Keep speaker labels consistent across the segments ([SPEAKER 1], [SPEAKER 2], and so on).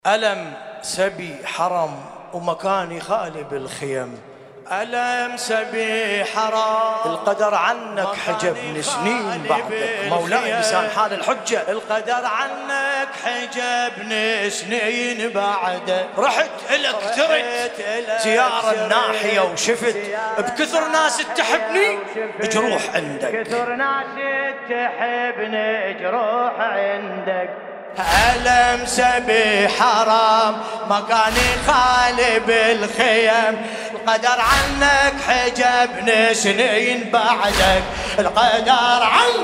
[SPEAKER 1] ألم سبي حرم ومكاني خالي بالخيم. ألم سبي حرم القدر عنك حجبني سنين بعدك مولاي لسان حال الحجة. القدر عنك حجبني سنين بعدك. رحت إلك ترت زيارة الناحية وشفت بكثر ناس تحبني جروح عندك.
[SPEAKER 2] كثر ناس تحبني جروح عندك.
[SPEAKER 1] ألم سبي حرام مكاني خالي بالخيم. القدر عنك حجبني سنين بعدك. القدر عنك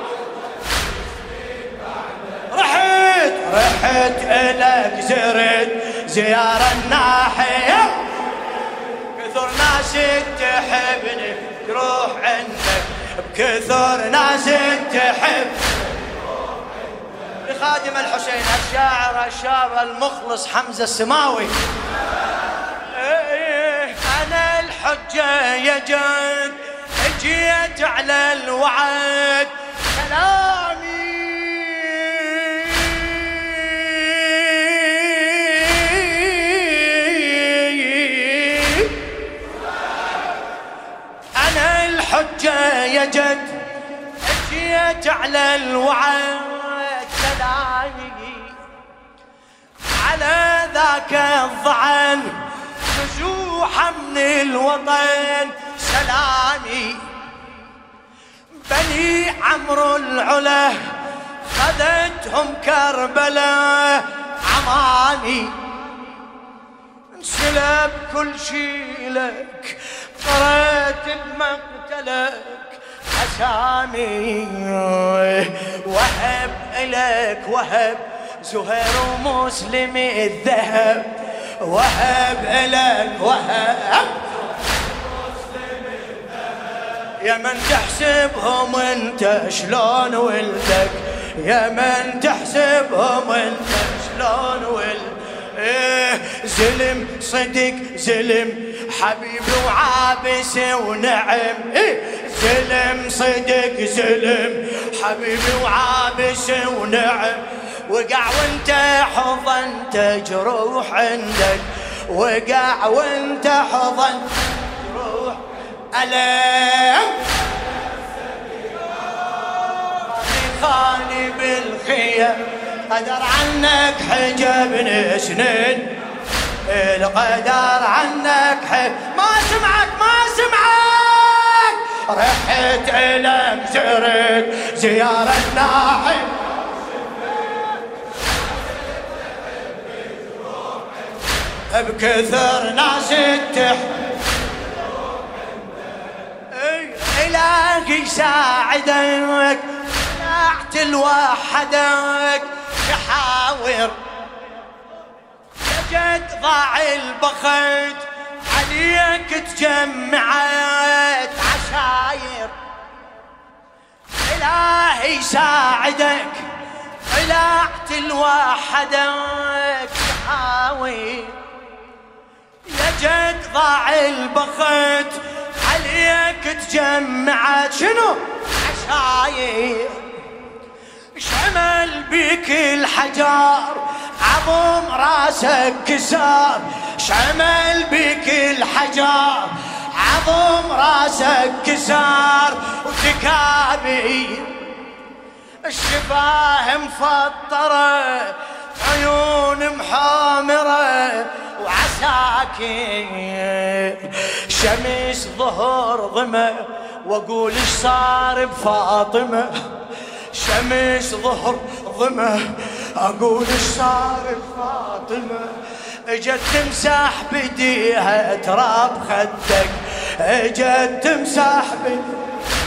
[SPEAKER 1] رحت إلك زرت زيارة الناحية كثر ناس تحبني تروح عندك. بكثر ناس تحب خادم الحسين الشاعر الشاب المخلص حمزة السماوي. أنا الحجة يا جد جيت على الوعد كلامي أنا الحجة يا جد جيت على الوعد على ذاك الضعن نزوحة من الوطن سلامي. بني عمرو العلا خذتهم كربلاء عماني. انسلب كل شي لك قرأت بمقتلك أسامي. وهب إلك وهب زهير ومسلم الذهب. وهب إلك وهب يا من تحسبهم انت شلون ولدك. يا من تحسبهم انت شلون ولدك. زلم صدق زلم حبيبي وعابس ونعم. زلم صدق زلم حبيبي وعابس ونعم. وقع وانت حضنت جروح عندك. وقع وانت حضنت جروح. ألم خالي بالخيم قدر عنك حجبني سنين. القدر عنك ما سمعك رحت إلك زرت زيارة الناحية بكثر ناس إلهي ساعدك طلعت لوحدك تحاور. جد ضاع البخت عليك تجمعت عشاير. إلهي ساعدك طلعت لوحدك تحاور. يا جد ضاع البخت عليك تجمعت شنو عشاير. شعمل بيك الحجار عظم راسك كسار. شعمل بيك الحجار عظم راسك كسار. وتكابي الشفاه مفطرة عيون محامرة وعساكر. شمس ظهر ظمة واقول ايش صار بفاطمة. شمس ظهر ظمة اقول ايش صار بفاطمة. اجت تمسح بديها تراب خدك. اجت تمسح بديها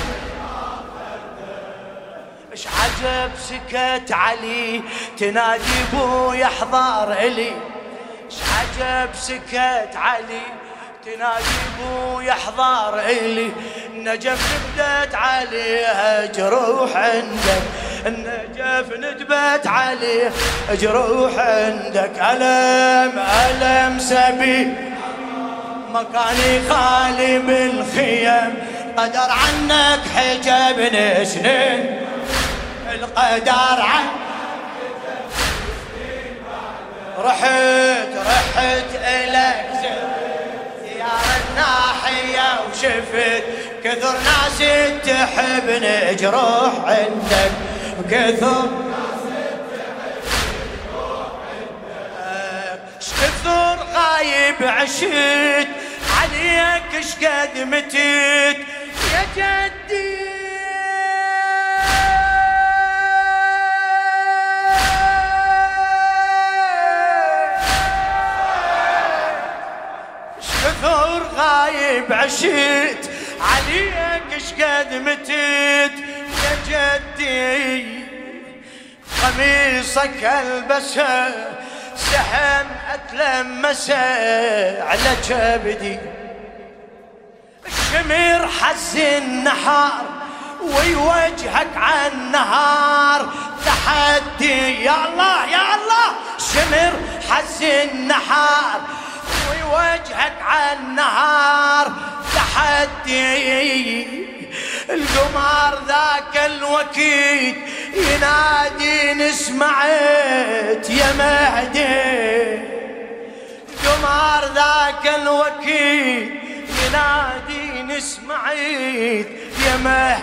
[SPEAKER 1] ايش عجب سكت علي تنادي بويا احضر الي. ايش عجب سكت علي تنادي بويا احضر الي. النجف ندبت عليها جروح عندك. النجف ندبت عليه جروح عندك. ألم سبي مكاني خالي بالخيم. قدر عنك حجبني سنين. القدر عنك رحت إلك زيارة الناحية وشفت كثر ناس تحبني جروح عندك كثر ناس تحبني جروح عندك شكثر غايب عشت عليك شقد متت يا جدي شكثر غايب عشت عليك شقد متت يا جدي قميصك البسه سهم اتلمسه على كبدي الشمر حز النحار ويوجهك عالنهار تحدي يا الله يا الله الشمر حز النحار ويوجهك عالنهار تحدي القمر ذاك الوكيد ينادي سمعت يا مهدي القمر ذاك الوكيد ينادي سمعت يا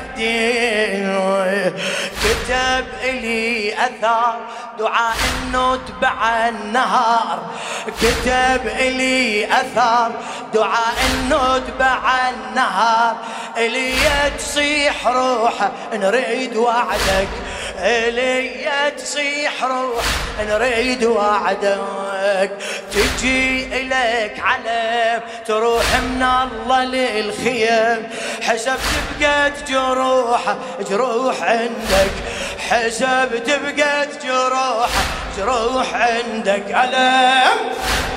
[SPEAKER 1] مهدي كتب إلي أثار دعاء الندب النهار كتب إلي أثار دعاء الندب النهار إلي تصيح روحه نريد وعدك إلي تصيح روح نريد وعدك تجي إليك علم تروح من الله للخيم حسبت بقت جروح عندك حسبت بقت جروح عندك ألم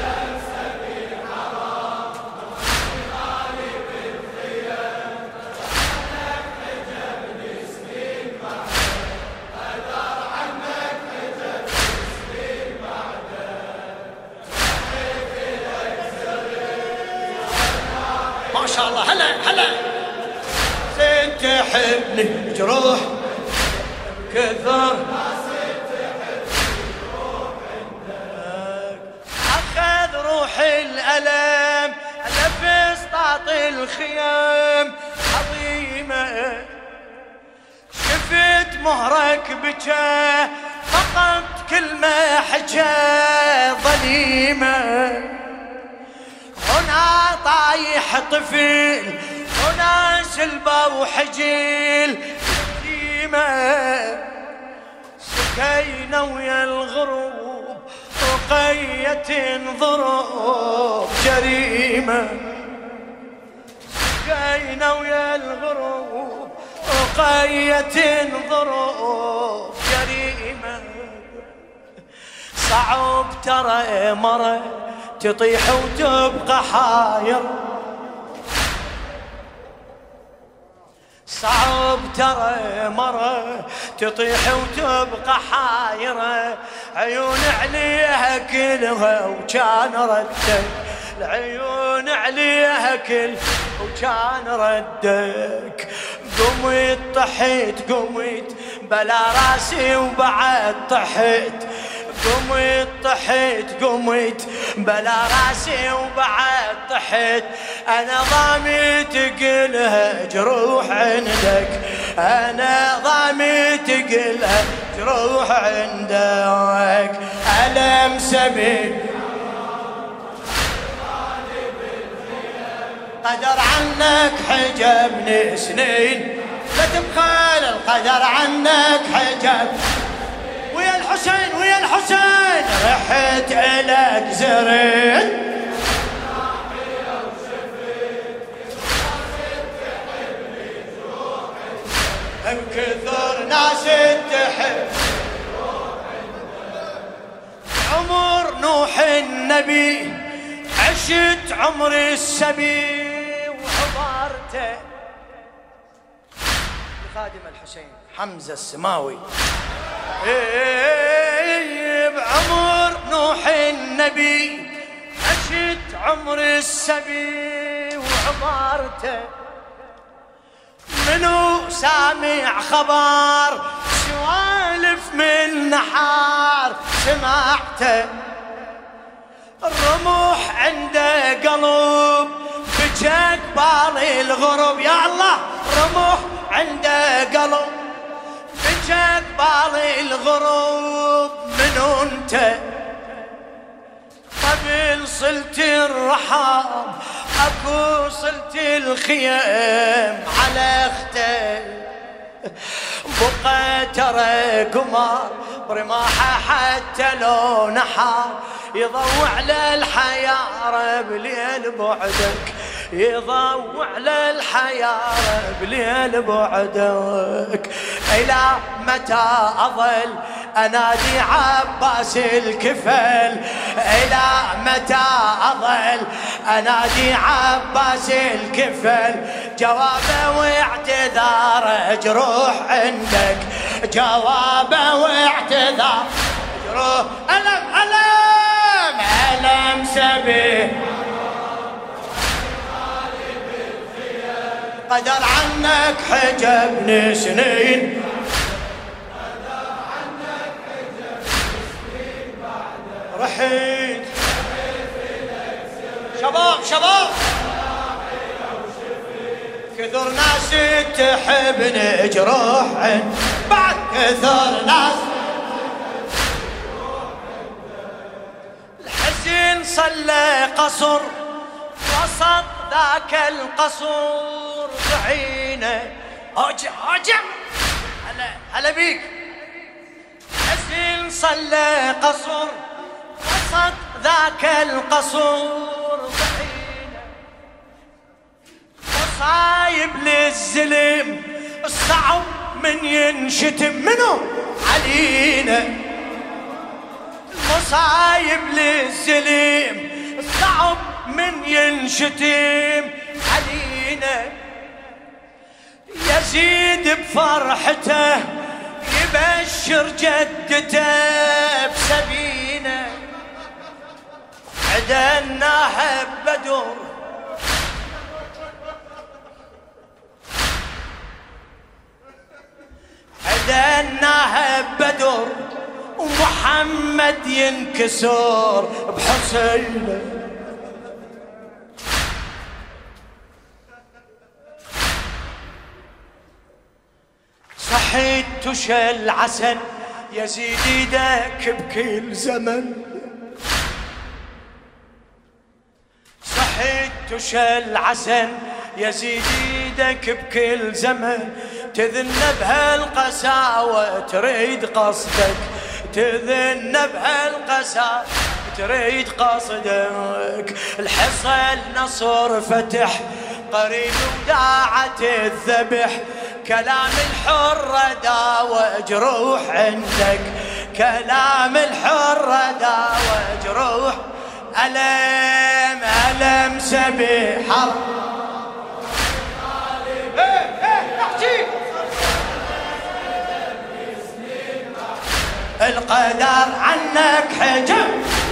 [SPEAKER 1] ما شاء الله هلا زين تحبني جروح كثر أخذ روح الألم ألبس طاط الخيام عظيمة شفت مهرك بكى فقط كلمة حكى ظليمة هنا طايح طفل هنا سلبة وحجيل يتيمة سكينة ويا الغروب رقية ضروب جريمة سكينة ويا الغروب رقية ضروب جريمة صعب ترى مرة تطيح وتبقى حاير صعب ترى مرة تطيح وتبقى حايرة عيون عليها كلها وكان ردك العيون عليها كل وكان ردك قمت طحيت قمت بلا راسي وبعد طحيت قمت طحيت قمت بلا راسي وبعد طحيت انا ضامي تقلها جروح عندك انا ضامي تقلها جروح عندك ألم سبيل قدر عنك حجبني سنين لا تبخل القدر عنك حجب ويا الحسين ويا الحسين رحت إلك زرين بكثر ناس تحب عمر نوح النبي عشت عمر السبي وحضرته خادم الحسين حمزة السماوي بعمر نوح النبي عشت عمر السبي وحضرته منو سامع خبر سوالف من نحار سمعته عنده قلب بجاك بالي الغرب. يا الله رموح عنده قلب بجاك بالي الغرب. منو انت قبل صلت الرحاب اكو صلت الخيام على اختي بقى ترى قمر برماحه حتى لو نحار يضوع على الحيارة بليل بعدك يضوع على الحيارة بليل بعدك. إلى متى أظل أنادي عباس الكفل إلى متى أظل أنادي عباس الكفل. جوابه واعتذار جروح عندك جوابه واعتذار جروح. ألم ألم ألم سبيه قدر عنك حجبني سنين رحيت شباب كثر ناس تحبني جروح بعد كثر ناس الحزن صلى قصر وسط ذاك القصور بعينه هاجع هلا بيك. حزن صلى قصر وسط ذاك القصور بعينه وصايب للزلم الصعب من ينشتم منه علينا. المصايب للزلم الصعب من ينشتم علينا. يزيد بفرحته يبشر جدته بسبينه عدناها بدر عدناها بدر ومحمد ينكسر بحسينه. صحيت تشل عسل يزيد ايدك بكل زمن صحيت تشل عسل يزيد ايدك بكل زمن. تذن بهالقساوة تريد قصدك تذن بهالقساوة تريد قصدك. الحصل نصر فتح قريب وداعة الذبح كلام الحر داوى جروح عندك كلام الحر داوى جروح. ألم ألم سبي حرب القدر عنك حجب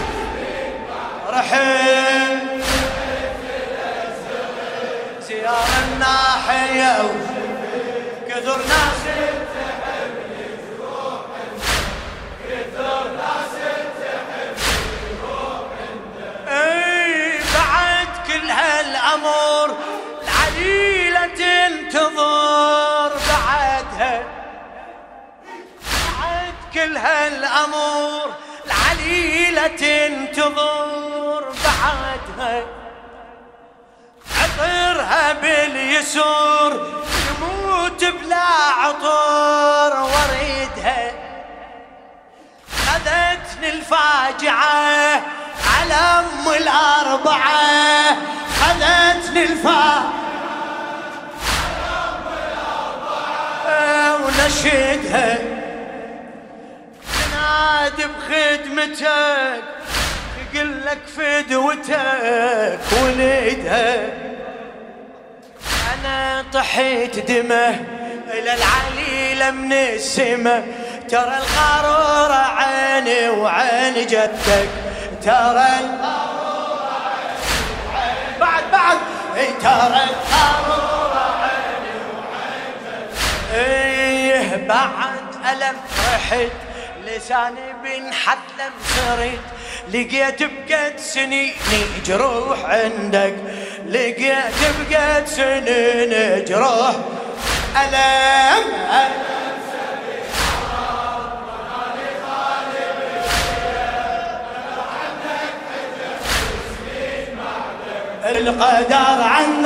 [SPEAKER 1] رحيل زيار الناحية كثر ناس تحبني تروح كثر ناس تحبني تروح اي بعد كل هالامور العليلة تنتظر بعدها بعد كل هالامور العليلة تنتظر بعدها. عطرها باليسور يموت بلا عطر وريدها. خذتني الفاجعة على أم الأربعة خذتني الفاجعة على أم الأربعة ونشدها تنادي بخدمتك يقول لك فدوتك وليدها. أنا طحيت دمه إلى العليلة من السما ترى القارورة عيني وعين جدك ترى القارورة عيني وعين بعد ترى القارورة عيني وعين جدك. إيه بعد ألم رحت لساني بنحد لم صرت لقيت بقد سنيني جروح عندك، لقيت بقد سنين جروح ألم القدر عن